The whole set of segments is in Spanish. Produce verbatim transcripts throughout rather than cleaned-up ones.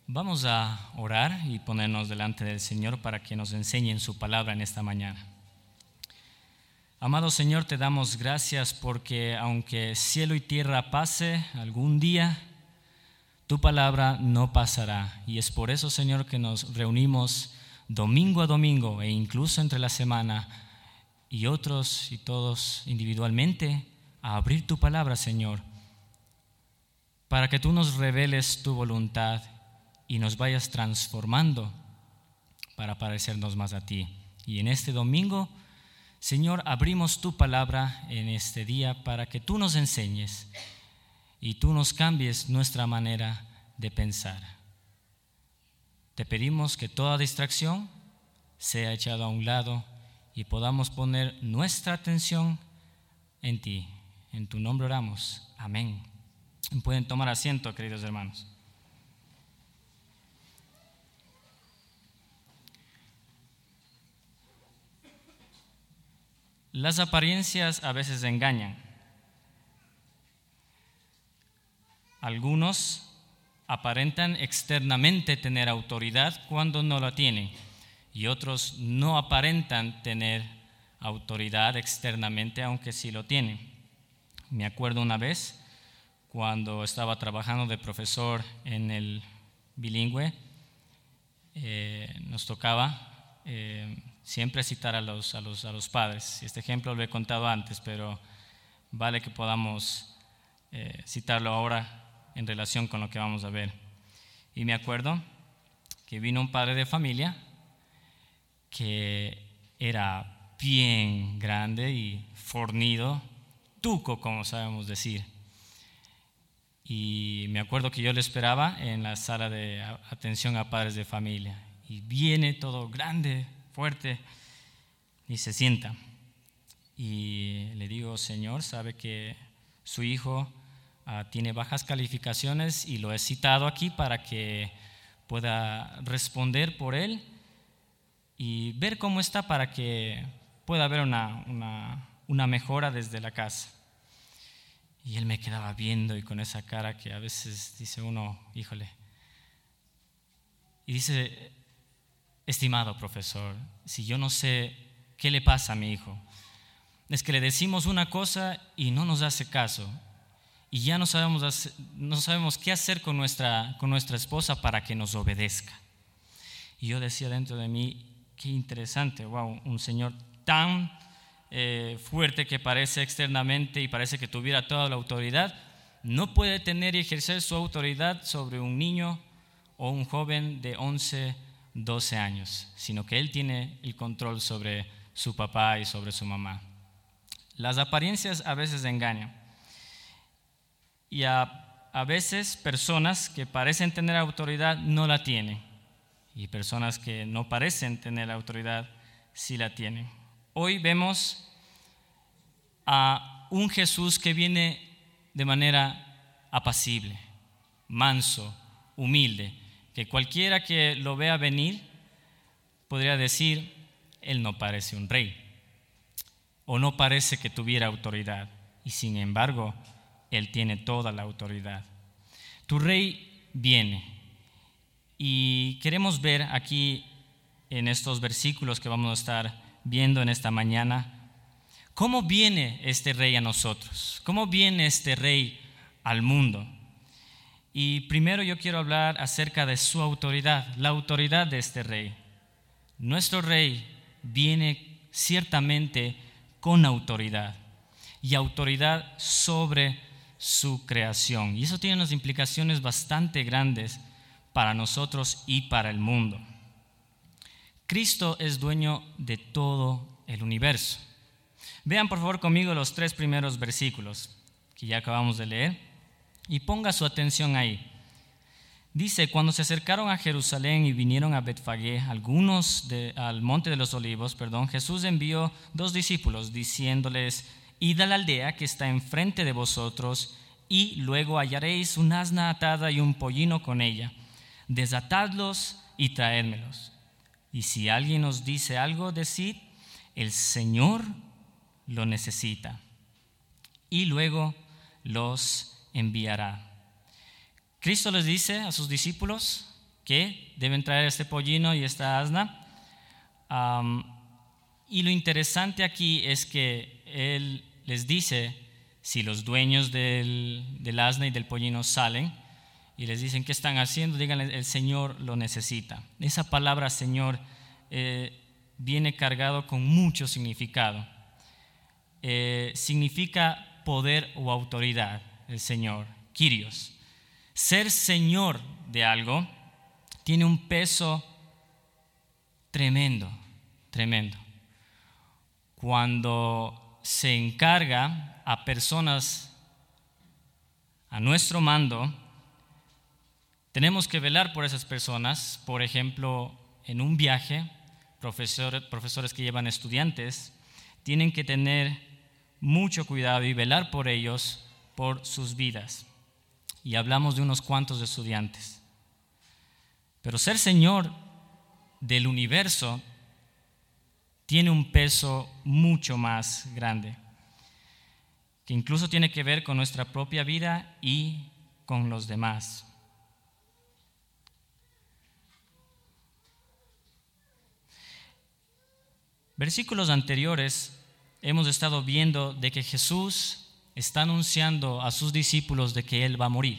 Vamos a orar y ponernos delante del Señor para que nos enseñe en su palabra en esta mañana. Amado Señor, te damos gracias porque aunque cielo y tierra pase algún día, tu palabra no pasará. Y es por eso, Señor, que nos reunimos domingo a domingo e incluso entre la semana y otros y todos individualmente a abrir tu palabra, Señor, para que tú nos reveles tu voluntad y nos vayas transformando para parecernos más a ti. Y en este domingo, Señor, abrimos tu palabra en este día para que tú nos enseñes y tú nos cambies nuestra manera de pensar. Te pedimos que toda distracción sea echada a un lado y podamos poner nuestra atención en ti. En tu nombre oramos. Amén. Pueden tomar asiento, queridos hermanos. Las apariencias a veces engañan. Algunos aparentan externamente tener autoridad cuando no la tienen, y otros no aparentan tener autoridad externamente aunque sí lo tienen. Me acuerdo una vez cuando estaba trabajando de profesor en el bilingüe, eh, nos tocaba eh, siempre citar a los, a, los, a los padres. Este ejemplo lo he contado antes, pero vale que podamos eh, citarlo ahora en relación con lo que vamos a ver. Y me acuerdo que vino un padre de familia que era bien grande y fornido, tuco, como sabemos decir. Y me acuerdo que yo le esperaba en la sala de atención a padres de familia. Y viene todo grande, fuerte, y se sienta. Y le digo, Señor, sabe que su hijo uh, tiene bajas calificaciones y lo he citado aquí para que pueda responder por él y ver cómo está para que pueda haber una, una, una mejora desde la casa. Y él me quedaba viendo y con esa cara que a veces dice uno, híjole. Y dice, estimado profesor, si yo no sé qué le pasa a mi hijo, es que le decimos una cosa y no nos hace caso. Y ya no sabemos, hacer, no sabemos qué hacer con nuestra, con nuestra esposa para que nos obedezca. Y yo decía dentro de mí, qué interesante, wow, un señor tan eh, fuerte que parece externamente y parece que tuviera toda la autoridad, no puede tener y ejercer su autoridad sobre un niño o un joven de once, doce años, sino que él tiene el control sobre su papá y sobre su mamá. Las apariencias a veces engañan. Y a, a veces personas que parecen tener autoridad no la tienen. Y personas que no parecen tener autoridad sí la tienen. Hoy vemos a un Jesús que viene de manera apacible, manso, humilde, que cualquiera que lo vea venir podría decir, él no parece un rey, o no parece que tuviera autoridad, y sin embargo, él tiene toda la autoridad. Tu rey viene, y queremos ver aquí en estos versículos que vamos a estar viendo en esta mañana, cómo viene este rey a nosotros, cómo viene este rey al mundo. Y primero yo quiero hablar acerca de su autoridad, la autoridad de este rey. Nuestro rey viene ciertamente con autoridad y autoridad sobre su creación. Y eso tiene unas implicaciones bastante grandes para nosotros y para el mundo. Cristo es dueño de todo el universo. Vean por favor conmigo los tres primeros versículos que ya acabamos de leer y ponga su atención ahí. Dice, cuando se acercaron a Jerusalén y vinieron a Betfagé, algunos de, al monte de los olivos, perdón, Jesús envió dos discípulos diciéndoles, id a la aldea que está enfrente de vosotros y luego hallaréis un asna atada y un pollino con ella. Desatadlos y traédmelos. Y si alguien os dice algo, decid, el Señor lo necesita. Y luego los enviará. Cristo les dice a sus discípulos que deben traer este pollino y esta asna. Um, y lo interesante aquí es que él les dice, si los dueños del, del asna y del pollino salen y les dicen, ¿qué están haciendo? Díganle, el Señor lo necesita. Esa palabra Señor eh, viene cargado con mucho significado. Eh, significa poder o autoridad, el Señor, Kyrios. Ser Señor de algo tiene un peso tremendo, tremendo. Cuando se encarga a personas a nuestro mando, tenemos que velar por esas personas. Por ejemplo, en un viaje, profesores, profesores que llevan estudiantes tienen que tener mucho cuidado y velar por ellos, por sus vidas. Y hablamos de unos cuantos estudiantes. Pero ser Señor del universo tiene un peso mucho más grande, que incluso tiene que ver con nuestra propia vida y con los demás. Versículos anteriores hemos estado viendo de que Jesús está anunciando a sus discípulos de que Él va a morir.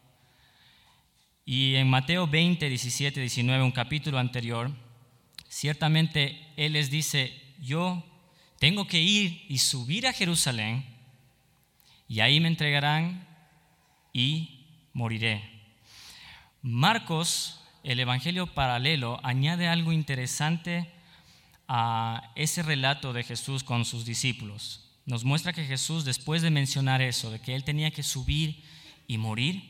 Y en Mateo veinte, diecisiete, diecinueve, un capítulo anterior, ciertamente Él les dice, yo tengo que ir y subir a Jerusalén y ahí me entregarán y moriré. Marcos, el evangelio paralelo, añade algo interesante a ese relato de Jesús con sus discípulos. Nos muestra que Jesús, después de mencionar eso, de que Él tenía que subir y morir,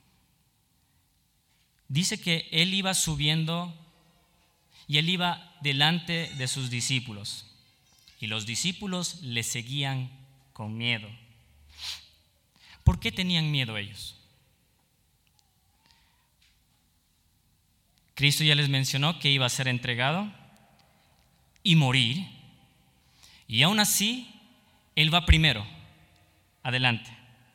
dice que Él iba subiendo y Él iba delante de sus discípulos. Y los discípulos le seguían con miedo. ¿Por qué tenían miedo ellos? Cristo ya les mencionó que iba a ser entregado y morir, y aún así Él va primero, adelante.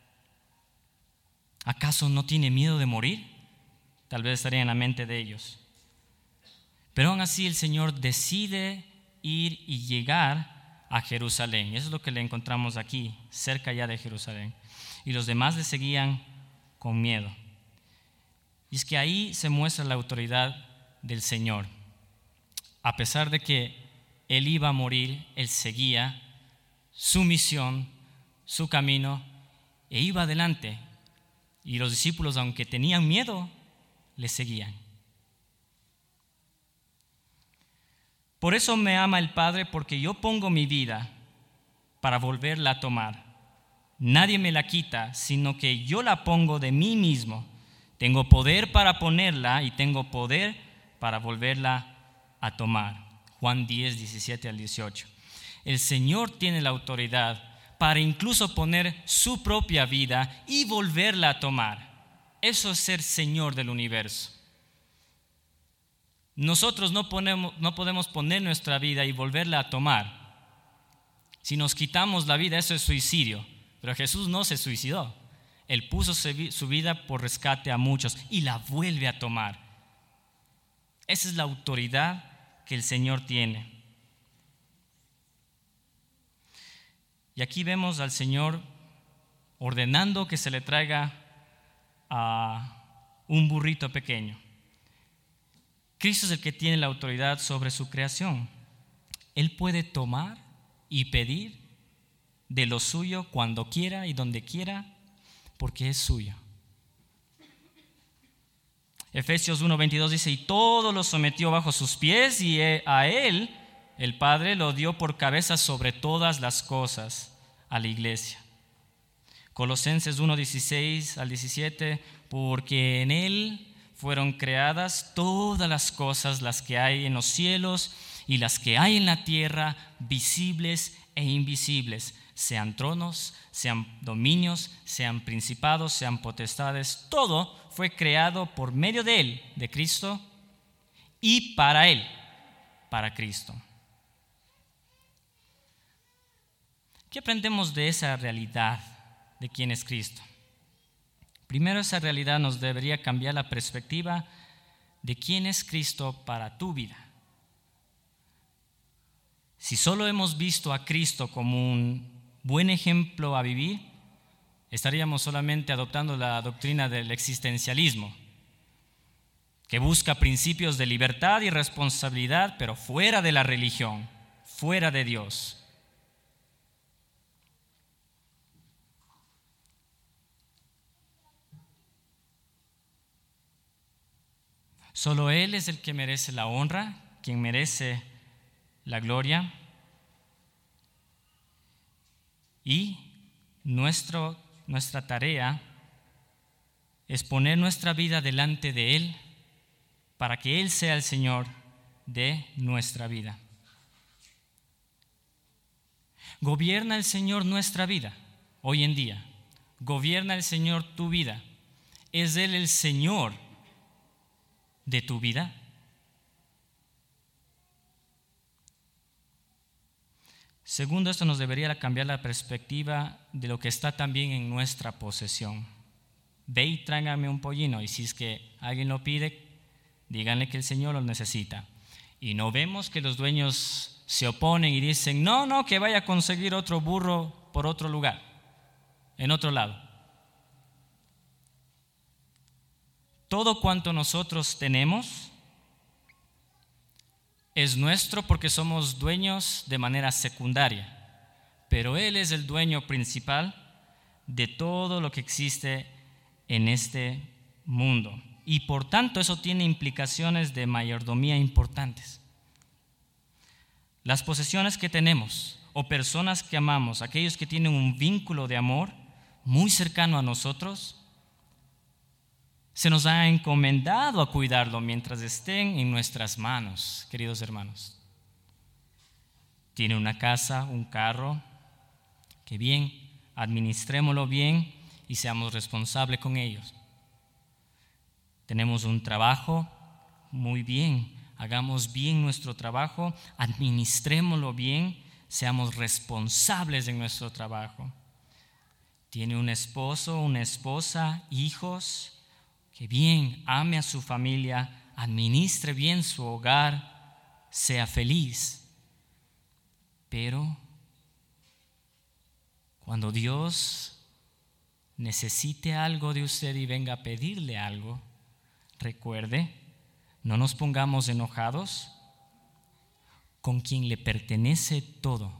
¿Acaso no tiene miedo de morir? Tal vez estaría en la mente de ellos. Pero aún así el Señor decide ir y llegar a Jerusalén. Y eso es lo que le encontramos aquí, cerca ya de Jerusalén. Y los demás le seguían con miedo. Y es que ahí se muestra la autoridad del Señor. A pesar de que Él iba a morir, Él seguía su misión, su camino, e iba adelante. Y los discípulos, aunque tenían miedo, le seguían. Por eso me ama el Padre, porque yo pongo mi vida para volverla a tomar. Nadie me la quita, sino que yo la pongo de mí mismo. Tengo poder para ponerla y tengo poder para volverla a tomar. Juan diez, diecisiete al dieciocho. El Señor tiene la autoridad para incluso poner su propia vida y volverla a tomar. Eso es ser Señor del universo. Nosotros no, ponemos, no podemos poner nuestra vida y volverla a tomar. Si nos quitamos la vida, eso es suicidio. Pero Jesús no se suicidó. Él puso su vida por rescate a muchos y la vuelve a tomar. Esa es la autoridad que el Señor tiene. Y aquí vemos al Señor ordenando que se le traiga a un burrito pequeño. Cristo es el que tiene la autoridad sobre su creación. Él puede tomar y pedir de lo suyo cuando quiera y donde quiera, porque es suyo. Efesios uno veintidós dice, y todo lo sometió bajo sus pies, y a Él, el Padre, lo dio por cabeza sobre todas las cosas, a la iglesia. Colosenses uno dieciséis al diecisiete, porque en Él fueron creadas todas las cosas, las que hay en los cielos y las que hay en la tierra, visibles e invisibles, sean tronos, sean dominios, sean principados, sean potestades, todo fue creado por medio de Él, de Cristo, y para Él, para Cristo. ¿Qué aprendemos de esa realidad de quién es Cristo? Primero, esa realidad nos debería cambiar la perspectiva de quién es Cristo para tu vida. Si solo hemos visto a Cristo como un buen ejemplo a vivir, estaríamos solamente adoptando la doctrina del existencialismo, que busca principios de libertad y responsabilidad, pero fuera de la religión, fuera de Dios. Solo Él es el que merece la honra, quien merece la gloria. Y nuestro, nuestra tarea es poner nuestra vida delante de Él para que Él sea el Señor de nuestra vida. ¿Gobierna el Señor nuestra vida hoy en día? ¿Gobierna el Señor tu vida? ¿Es Él el Señor de tu vida? Segundo, esto nos debería cambiar la perspectiva de lo que está también en nuestra posesión. Ve y tráigame un pollino, y si es que alguien lo pide, díganle que el Señor lo necesita. Y no vemos que los dueños se oponen y dicen, no, no, que vaya a conseguir otro burro por otro lugar, en otro lado. Todo cuanto nosotros tenemos es nuestro porque somos dueños de manera secundaria, pero Él es el dueño principal de todo lo que existe en este mundo. Y por tanto eso tiene implicaciones de mayordomía importantes. Las posesiones que tenemos o personas que amamos, aquellos que tienen un vínculo de amor muy cercano a nosotros, se nos ha encomendado a cuidarlo mientras estén en nuestras manos, queridos hermanos. Tiene una casa, un carro, que bien, administrémoslo bien y seamos responsables con ellos. Tenemos un trabajo, muy bien, hagamos bien nuestro trabajo, administrémoslo bien, seamos responsables en nuestro trabajo. Tiene un esposo, una esposa, hijos, que bien, ame a su familia, administre bien su hogar, sea feliz. Pero cuando Dios necesite algo de usted y venga a pedirle algo, recuerde, no nos pongamos enojados con quien le pertenece todo.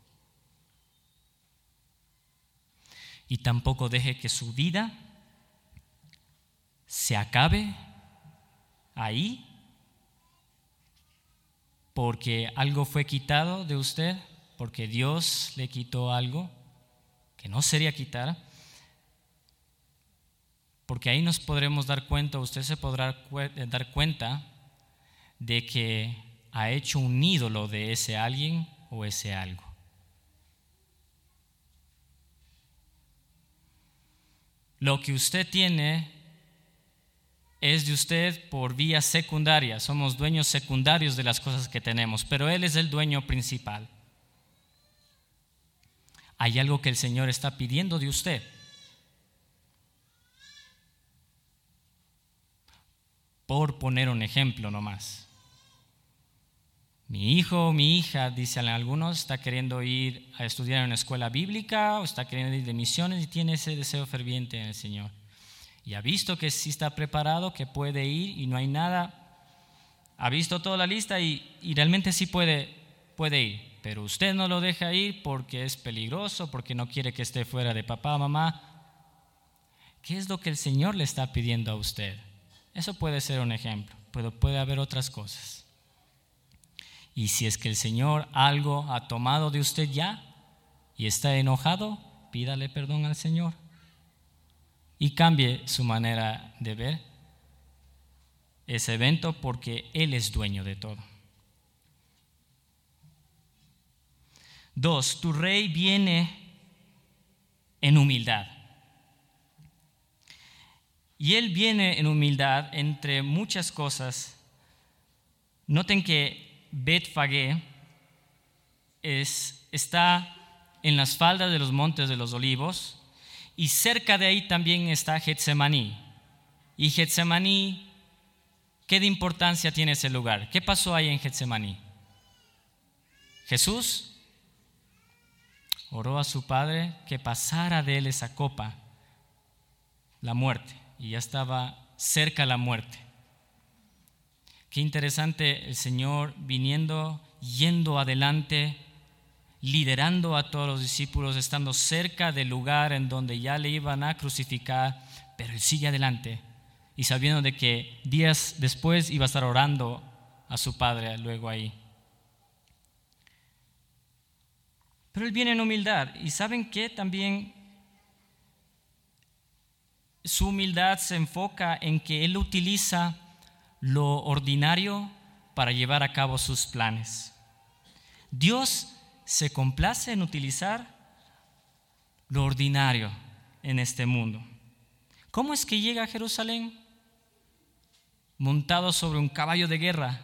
Y tampoco deje que su vida se acabe ahí porque algo fue quitado de usted, porque Dios le quitó algo que no sería quitar, porque ahí nos podremos dar cuenta, usted se podrá dar cuenta de que ha hecho un ídolo de ese alguien o ese algo. Lo que usted tiene es de usted por vía secundaria, somos dueños secundarios de las cosas que tenemos, pero Él es el dueño principal. Hay algo que el Señor está pidiendo de usted. Por poner un ejemplo nomás. Mi hijo o mi hija, dicen algunos, está queriendo ir a estudiar en una escuela bíblica o está queriendo ir de misiones y tiene ese deseo ferviente en el Señor. Y ha visto que sí está preparado, que puede ir y no hay nada. Ha visto toda la lista y, y realmente sí puede, puede ir. Pero usted no lo deja ir porque es peligroso, porque no quiere que esté fuera de papá o mamá. ¿Qué es lo que el Señor le está pidiendo a usted? Eso puede ser un ejemplo, pero puede haber otras cosas. Y si es que el Señor algo ha tomado de usted ya y está enojado, pídale perdón al Señor y cambie su manera de ver ese evento porque Él es dueño de todo. Dos, tu rey viene en humildad. Y Él viene en humildad entre muchas cosas. Noten que Bet-Fagé es, está en las faldas de los montes de los olivos y cerca de ahí también está Getsemaní. Y Getsemaní ¿Qué de importancia tiene ese lugar? ¿Qué pasó ahí en Getsemaní? Jesús oró a su Padre que pasara de él esa copa, la muerte, y ya estaba cerca la muerte. Qué interesante, el Señor viniendo, yendo adelante, liderando a todos los discípulos, estando cerca del lugar en donde ya le iban a crucificar, pero Él sigue adelante y sabiendo de que días después iba a estar orando a su Padre luego ahí. Pero Él viene en humildad, y ¿saben qué? También su humildad se enfoca en que Él utiliza lo ordinario para llevar a cabo sus planes. Dios se complace en utilizar lo ordinario en este mundo. ¿Cómo es que llega a Jerusalén? Montado sobre un caballo de guerra,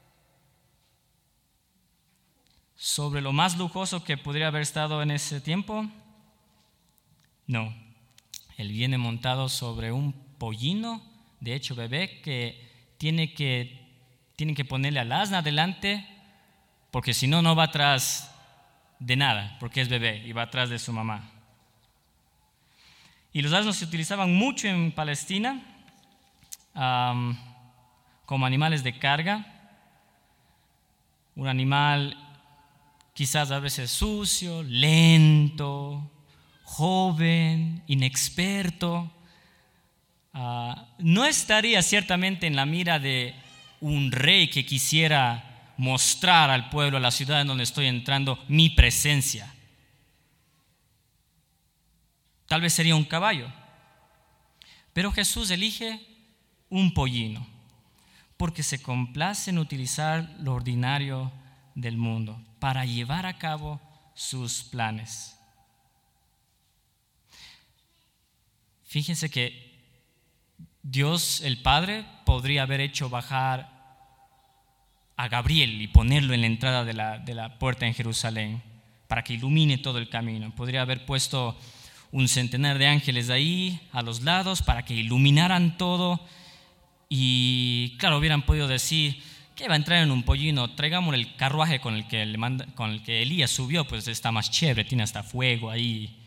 sobre lo más lujoso que podría haber estado en ese tiempo. No, Él viene montado sobre un pollino, de hecho bebé, que tiene que, tienen que ponerle al asna adelante, porque si no, no va atrás de nada, porque es bebé y va atrás de su mamá. Y los asnos se utilizaban mucho en Palestina um, como animales de carga. Un animal quizás a veces sucio, lento, joven, inexperto. Uh, no estaría ciertamente en la mira de un rey que quisiera mostrar al pueblo, a la ciudad en donde estoy entrando, mi presencia. Tal vez sería un caballo. Pero Jesús elige un pollino, porque se complace en utilizar lo ordinario del mundo para llevar a cabo sus planes. Fíjense que Dios, el Padre, podría haber hecho bajar a Gabriel y ponerlo en la entrada de la, de la puerta en Jerusalén para que ilumine todo el camino. Podría haber puesto un centenar de ángeles ahí a los lados para que iluminaran todo, y claro, hubieran podido decir que va a entrar en un pollino, traigámosle el carruaje con el que, le manda, con el que Elías subió, pues está más chévere, tiene hasta fuego ahí.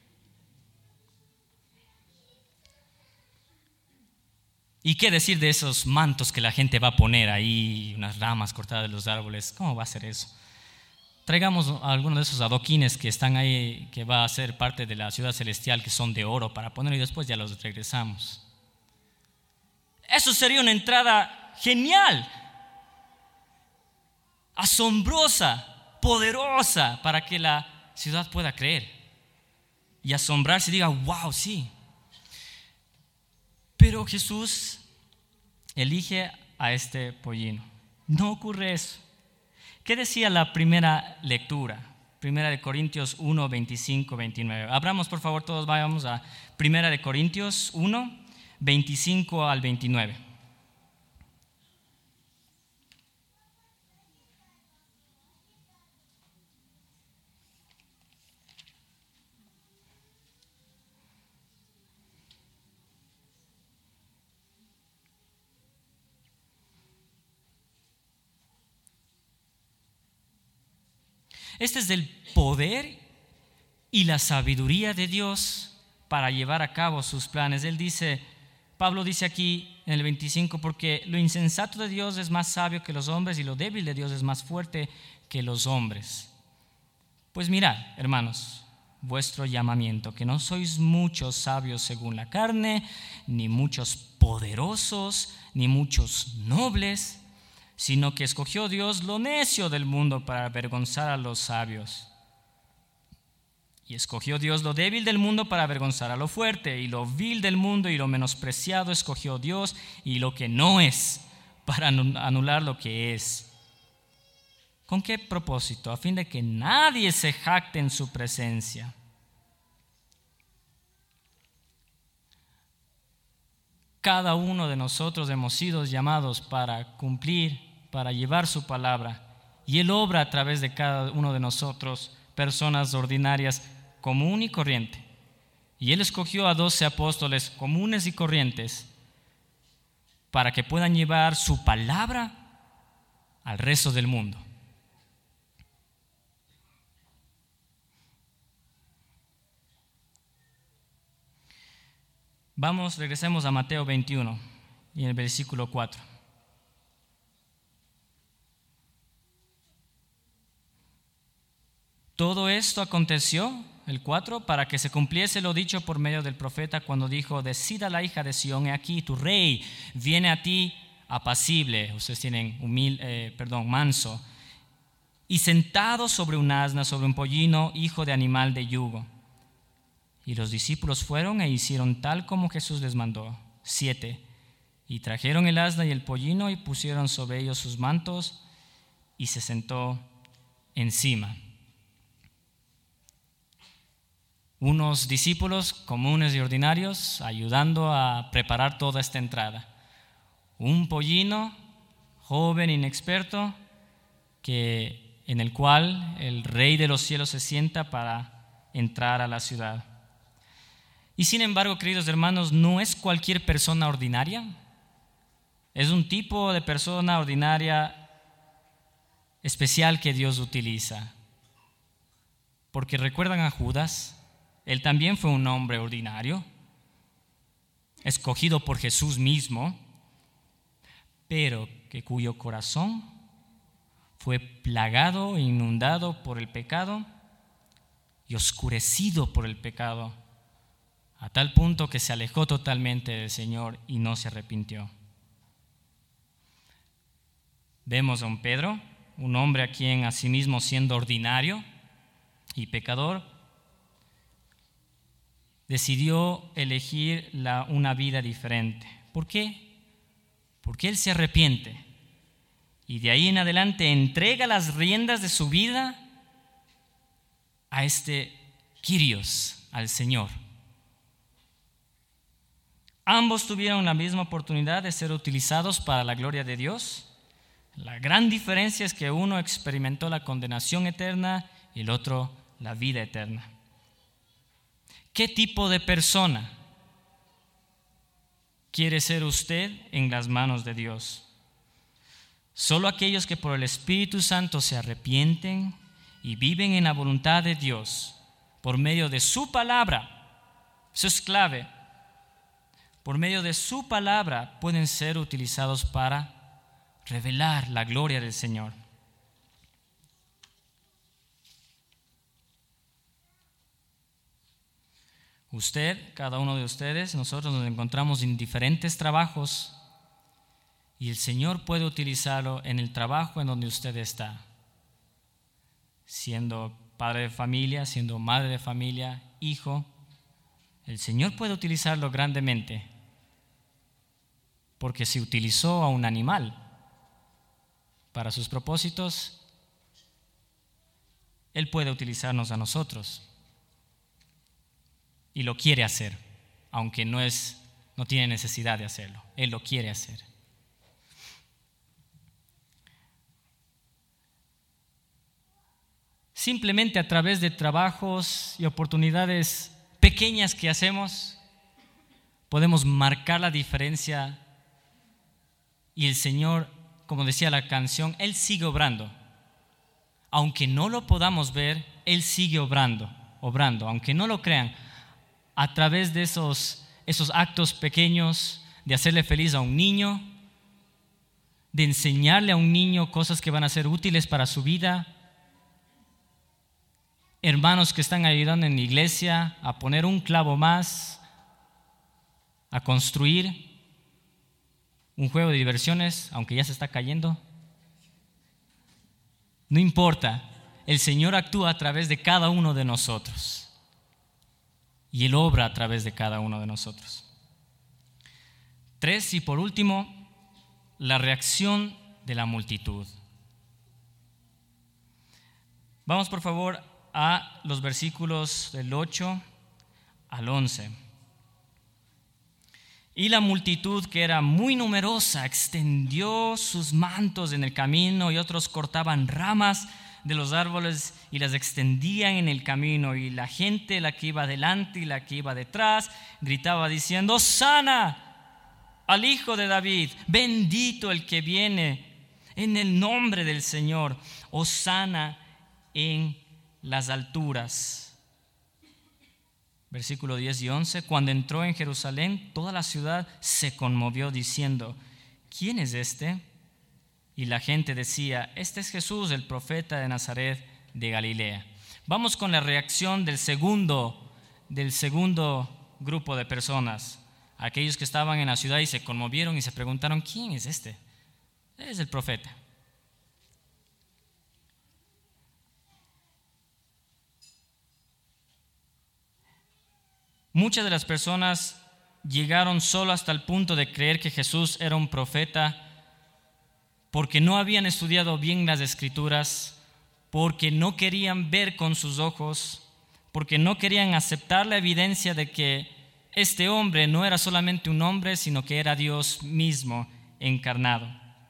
¿Y qué decir de esos mantos que la gente va a poner ahí, unas ramas cortadas de los árboles? ¿Cómo va a ser eso? Traigamos algunos de esos adoquines que están ahí, que va a ser parte de la ciudad celestial, que son de oro, para ponerlo y después ya los regresamos. Eso sería una entrada genial, asombrosa, poderosa, para que la ciudad pueda creer y asombrarse y diga, wow, sí. Pero Jesús elige a este pollino. No ocurre eso. ¿Qué decía la primera lectura? Primera de Corintios uno, veinticinco, veintinueve. Abramos, por favor, todos vayamos a Primera de Corintios uno, veinticinco al veintinueve. Este es el poder y la sabiduría de Dios para llevar a cabo sus planes. Él dice, Pablo dice aquí en el veinticinco, porque lo insensato de Dios es más sabio que los hombres y lo débil de Dios es más fuerte que los hombres. Pues mirad, hermanos, vuestro llamamiento, que no sois muchos sabios según la carne, ni muchos poderosos, ni muchos nobles, sino que escogió Dios lo necio del mundo para avergonzar a los sabios. Y escogió Dios lo débil del mundo para avergonzar a lo fuerte, y lo vil del mundo y lo menospreciado escogió Dios, y lo que no es, para anular lo que es. ¿Con qué propósito? A fin de que nadie se jacte en su presencia. Cada uno de nosotros hemos sido llamados para cumplir, para llevar su palabra, y Él obra a través de cada uno de nosotros, personas ordinarias, común y corriente. Y Él escogió a doce apóstoles comunes y corrientes para que puedan llevar su palabra al resto del mundo. Vamos, regresemos a Mateo veintiuno y en el versículo cuatro. Todo esto aconteció, el cuatro, para que se cumpliese lo dicho por medio del profeta cuando dijo: decida la hija de Sión, he aquí tu rey viene a ti apacible, ustedes tienen humil, eh, perdón, manso, y sentado sobre un asna, sobre un pollino, hijo de animal de yugo. Y los discípulos fueron e hicieron tal como Jesús les mandó. Siete. Y trajeron el asna y el pollino y pusieron sobre ellos sus mantos y se sentó encima. Unos discípulos comunes y ordinarios ayudando a preparar toda esta entrada. Un pollino joven, inexperto, que, en el cual el Rey de los cielos se sienta para entrar a la ciudad. Y sin embargo, queridos hermanos, no es cualquier persona ordinaria. Es un tipo de persona ordinaria especial que Dios utiliza. Porque recuerdan a Judas, él también fue un hombre ordinario, escogido por Jesús mismo, pero que cuyo corazón fue plagado e inundado por el pecado y oscurecido por el pecado, a tal punto que se alejó totalmente del Señor y no se arrepintió. Vemos a un Pedro, un hombre a quien asimismo siendo ordinario y pecador, decidió elegir la, una vida diferente. ¿Por qué? Porque él se arrepiente y de ahí en adelante entrega las riendas de su vida a este Kyrios, al Señor. Ambos tuvieron la misma oportunidad de ser utilizados para la gloria de Dios. La gran diferencia es que uno experimentó la condenación eterna y el otro la vida eterna. ¿Qué tipo de persona quiere ser usted en las manos de Dios? Solo aquellos que por el Espíritu Santo se arrepienten y viven en la voluntad de Dios por medio de su palabra. Eso es clave. Por medio de su palabra pueden ser utilizados para revelar la gloria del Señor. Usted, cada uno de ustedes, nosotros nos encontramos en diferentes trabajos y el Señor puede utilizarlo en el trabajo en donde usted está. Siendo padre de familia, siendo madre de familia, hijo, el Señor puede utilizarlo grandemente. Porque si utilizó a un animal para sus propósitos, Él puede utilizarnos a nosotros. Y lo quiere hacer, aunque no, es, no tiene necesidad de hacerlo. Él lo quiere hacer. Simplemente a través de trabajos y oportunidades pequeñas que hacemos, podemos marcar la diferencia. Y el Señor, como decía la canción, Él sigue obrando. Aunque no lo podamos ver, Él sigue obrando, obrando. Aunque no lo crean, a través de esos, esos actos pequeños, de hacerle feliz a un niño, de enseñarle a un niño cosas que van a ser útiles para su vida, hermanos que están ayudando en la iglesia a poner un clavo más, a construir un juego de diversiones, aunque ya se está cayendo. No importa, el Señor actúa a través de cada uno de nosotros. Y Él obra a través de cada uno de nosotros. Tres, y por último, la reacción de la multitud. Vamos por favor a los versículos del ocho al once. Y la multitud, que era muy numerosa, extendió sus mantos en el camino, y otros cortaban ramas de los árboles y las extendían en el camino. Y la gente, la que iba delante y la que iba detrás, gritaba diciendo: ¡Hosana! al Hijo de David, bendito el que viene en el nombre del Señor, hosana en las alturas. Versículo diez y once, cuando entró en Jerusalén, toda la ciudad se conmovió diciendo, ¿quién es este? Y la gente decía, este es Jesús, el profeta de Nazaret de Galilea. Vamos con la reacción del segundo, del segundo grupo de personas, aquellos que estaban en la ciudad y se conmovieron y se preguntaron, ¿quién es este? Es el profeta. Muchas de las personas llegaron solo hasta el punto de creer que Jesús era un profeta porque no habían estudiado bien las Escrituras, porque no querían ver con sus ojos, porque no querían aceptar la evidencia de que este hombre no era solamente un hombre, sino que era Dios mismo encarnado.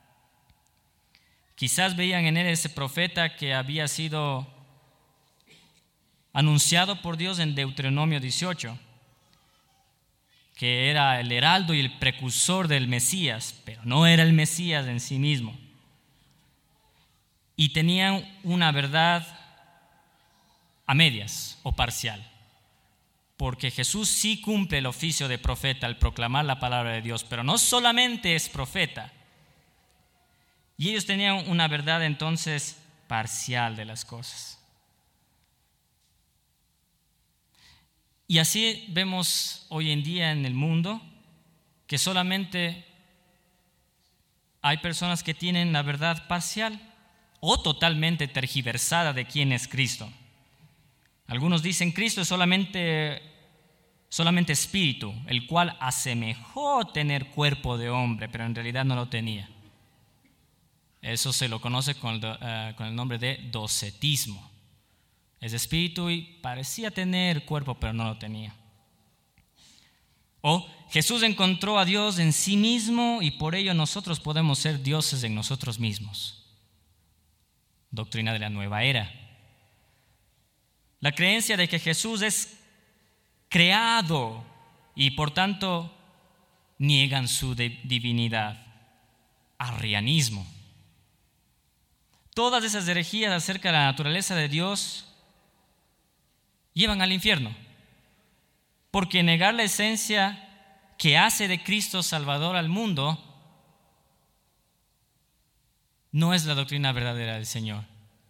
Quizás veían en él ese profeta que había sido anunciado por Dios en Deuteronomio dieciocho, que era el heraldo y el precursor del Mesías, pero no era el Mesías en sí mismo. Y tenían una verdad a medias o parcial, porque Jesús sí cumple el oficio de profeta al proclamar la palabra de Dios, pero no solamente es profeta. Y ellos tenían una verdad entonces parcial de las cosas. Y así vemos hoy en día en el mundo que solamente hay personas que tienen la verdad parcial o totalmente tergiversada de quién es Cristo. Algunos dicen Cristo es solamente, solamente espíritu, el cual asemejó tener cuerpo de hombre, pero en realidad no lo tenía. Eso se lo conoce con el, uh, con el nombre de docetismo. Es espíritu y parecía tener cuerpo, pero no lo tenía. O Jesús encontró a Dios en sí mismo y por ello nosotros podemos ser dioses en nosotros mismos. Doctrina de la nueva era. La creencia de que Jesús es creado y por tanto niegan su divinidad. Arrianismo. Todas esas herejías acerca de la naturaleza de Dios llevan al infierno, porque negar la esencia que hace de Cristo Salvador al mundo no es la doctrina verdadera del Señor.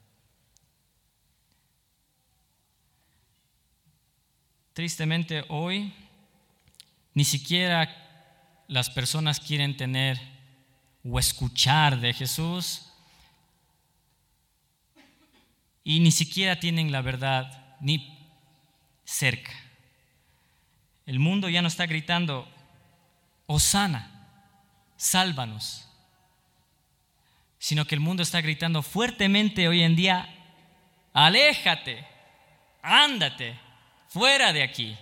Tristemente hoy ni siquiera las personas quieren tener o escuchar de Jesús y ni siquiera tienen la verdad ni cerca. El mundo ya no está gritando, hosana, sálvanos, sino que el mundo está gritando fuertemente hoy en día, aléjate, ándate, fuera de aquí.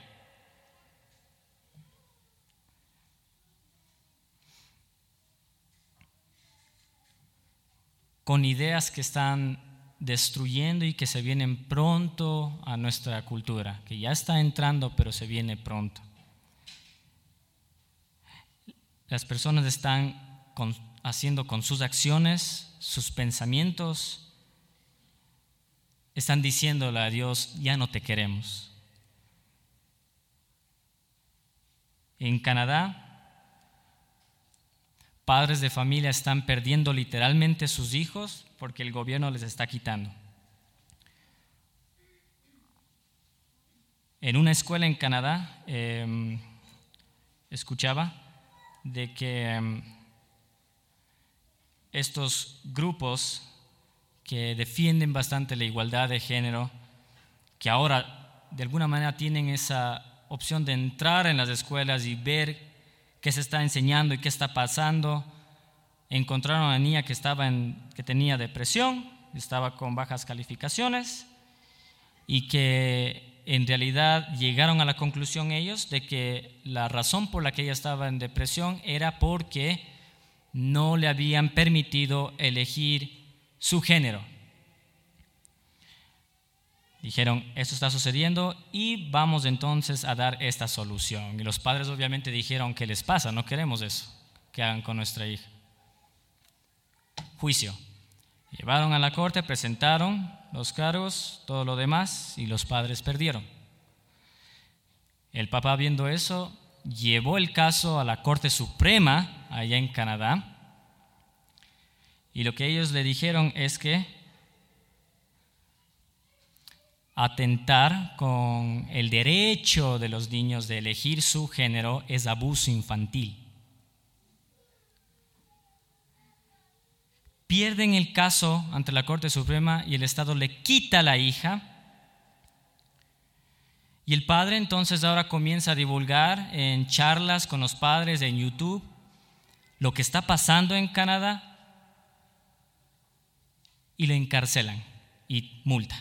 Con ideas que están destruyendo y que se vienen pronto a nuestra cultura, que ya está entrando, pero se viene pronto. Las personas están con, haciendo con sus acciones, sus pensamientos, están diciéndole a Dios, ya no te queremos. En Canadá, padres de familia están perdiendo literalmente sus hijos porque el gobierno les está quitando. En una escuela en Canadá eh, escuchaba de que eh, estos grupos que defienden bastante la igualdad de género, que ahora de alguna manera tienen esa opción de entrar en las escuelas y ver qué se está enseñando y qué está pasando, encontraron a una niña que, estaba en, que tenía depresión, estaba con bajas calificaciones y que en realidad llegaron a la conclusión ellos de que la razón por la que ella estaba en depresión era porque no le habían permitido elegir su género. Dijeron, esto está sucediendo y vamos entonces a dar esta solución. Y los padres obviamente dijeron, ¿qué les pasa? No queremos eso, que hagan con nuestra hija. Juicio. Llevaron a la corte, presentaron los cargos, todo lo demás, y los padres perdieron. El papá, viendo eso, llevó el caso a la Corte Suprema allá en Canadá, y lo que ellos le dijeron es que atentar con el derecho de los niños de elegir su género es abuso infantil. Pierden el caso ante la Corte Suprema y el Estado le quita a la hija. Y el padre entonces ahora comienza a divulgar en charlas con los padres en YouTube lo que está pasando en Canadá y le encarcelan y multa.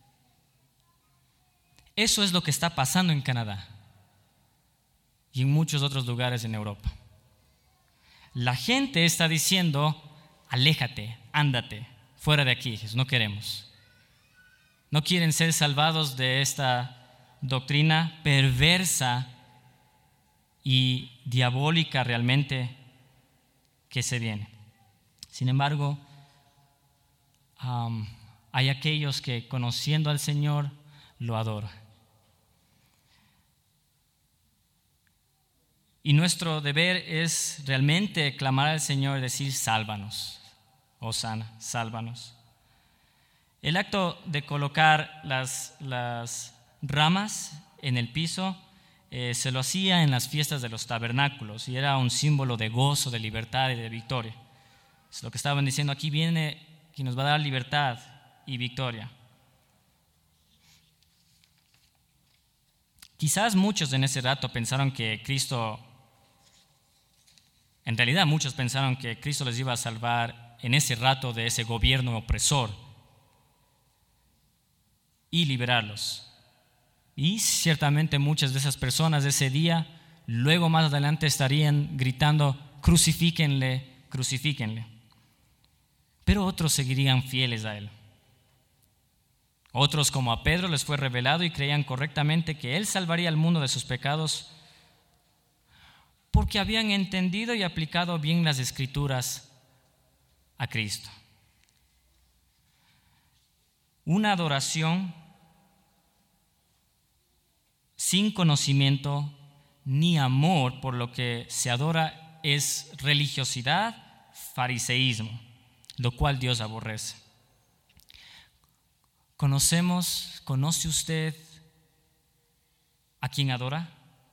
Eso es lo que está pasando en Canadá y en muchos otros lugares en Europa. La gente está diciendo, aléjate, ándate, fuera de aquí, no queremos. No quieren ser salvados de esta doctrina perversa y diabólica realmente que se viene. Sin embargo, um, hay aquellos que conociendo al Señor lo adoran. Y nuestro deber es realmente clamar al Señor y decir, sálvanos, Hosana, sálvanos. El acto de colocar las, las ramas en el piso eh, se lo hacía en las fiestas de los tabernáculos y era un símbolo de gozo, de libertad y de victoria. Es lo que estaban diciendo, aquí viene quien nos va a dar libertad y victoria. Quizás muchos en ese rato pensaron que Cristo, en realidad muchos pensaron que Cristo les iba a salvar en ese rato de ese gobierno opresor y liberarlos. Y ciertamente muchas de esas personas de ese día, luego más adelante estarían gritando, crucifíquenle, crucifíquenle. Pero otros seguirían fieles a él. Otros, como a Pedro, les fue revelado y creían correctamente que él salvaría al mundo de sus pecados porque habían entendido y aplicado bien las Escrituras a Cristo. Una adoración sin conocimiento ni amor por lo que se adora es religiosidad, fariseísmo, lo cual Dios aborrece. ¿Conocemos, conoce usted a quién adora?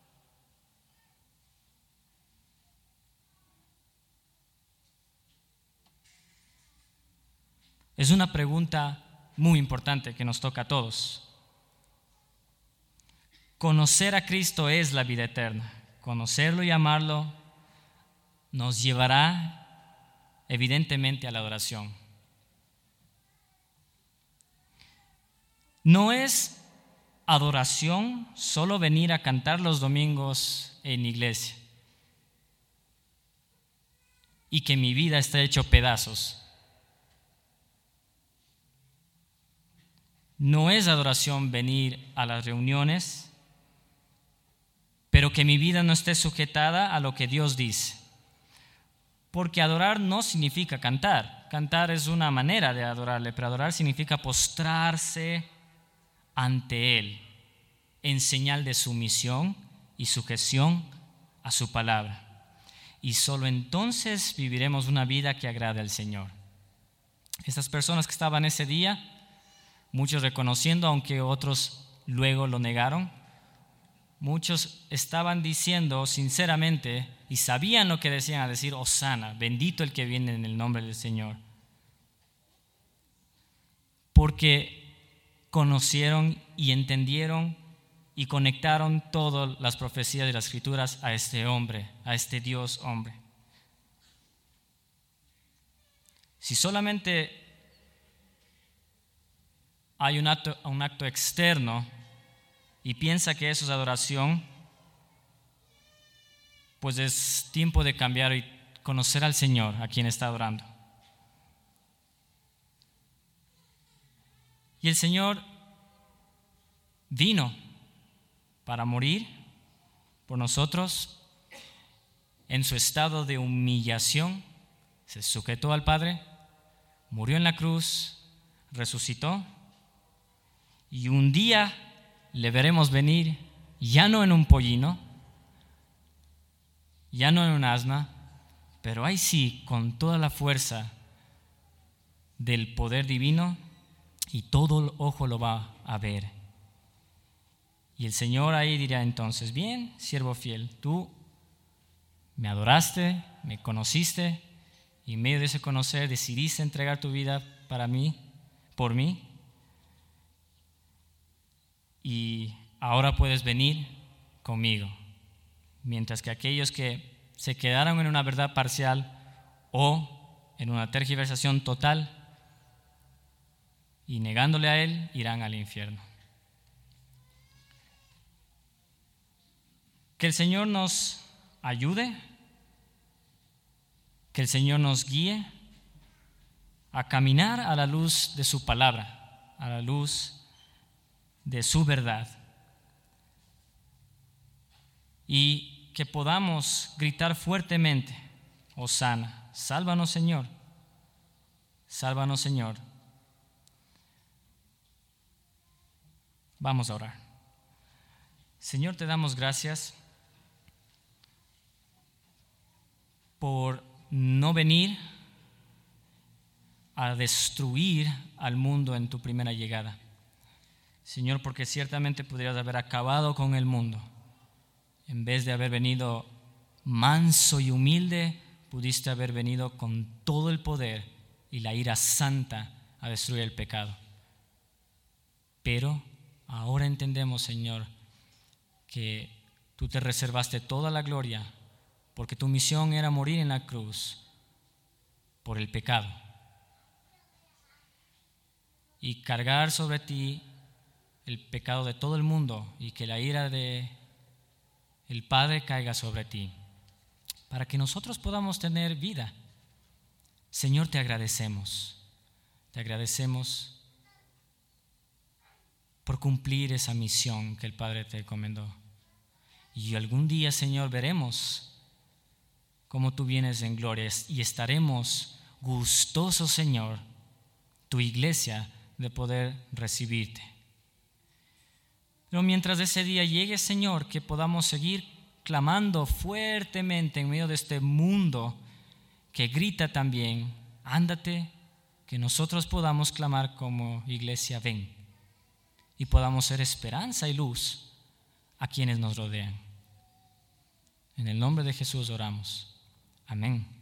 Es una pregunta muy importante que nos toca a todos. Conocer a Cristo es la vida eterna. Conocerlo y amarlo nos llevará evidentemente a la adoración. No es adoración solo venir a cantar los domingos en iglesia y que mi vida está hecho pedazos. No es adoración venir a las reuniones, pero que mi vida no esté sujetada a lo que Dios dice. Porque adorar no significa cantar. Cantar es una manera de adorarle, pero adorar significa postrarse ante Él en señal de sumisión y sujeción a su palabra. Y solo entonces viviremos una vida que agrade al Señor. Estas personas que estaban ese día, muchos reconociendo, aunque otros luego lo negaron, muchos estaban diciendo sinceramente y sabían lo que decían al decir Hosana, bendito el que viene en el nombre del Señor. Porque conocieron y entendieron y conectaron todas las profecías de las Escrituras a este hombre, a este Dios hombre. Si solamente hay un acto, un acto externo y piensa que eso es adoración, pues es tiempo de cambiar y conocer al Señor, a quien está adorando. Y el Señor vino para morir por nosotros en su estado de humillación, se sujetó al Padre, murió en la cruz, resucitó, y un día le veremos venir, ya no en un pollino, ya no en un asna, pero ahí sí, con toda la fuerza del poder divino, y todo el ojo lo va a ver. Y el Señor ahí dirá entonces: bien, siervo fiel, tú me adoraste, me conociste, y en medio de ese conocer decidiste entregar tu vida para mí, por mí, y ahora puedes venir conmigo. Mientras que aquellos que se quedaron en una verdad parcial o en una tergiversación total y negándole a Él, irán al infierno. Que el Señor nos ayude, que el Señor nos guíe a caminar a la luz de su palabra, a la luz de su verdad, y que podamos gritar fuertemente: Hosana, sálvanos Señor, sálvanos Señor. Vamos a orar. Señor, te damos gracias por no venir a destruir al mundo en tu primera llegada. Señor, porque ciertamente podrías haber acabado con el mundo. En vez de haber venido manso y humilde, pudiste haber venido con todo el poder y la ira santa a destruir el pecado. Pero ahora entendemos, Señor, que tú te reservaste toda la gloria porque tu misión era morir en la cruz por el pecado y cargar sobre ti el pecado de todo el mundo, y que la ira de el Padre caiga sobre ti para que nosotros podamos tener vida. Señor, te agradecemos, te agradecemos por cumplir esa misión que el Padre te encomendó. Y algún día, Señor, veremos cómo tú vienes en gloria y estaremos gustosos, Señor, tu iglesia, de poder recibirte. Pero mientras ese día llegue, Señor, que podamos seguir clamando fuertemente en medio de este mundo que grita también: ándate, que nosotros podamos clamar como iglesia: ven, y podamos ser esperanza y luz a quienes nos rodean. En el nombre de Jesús oramos. Amén.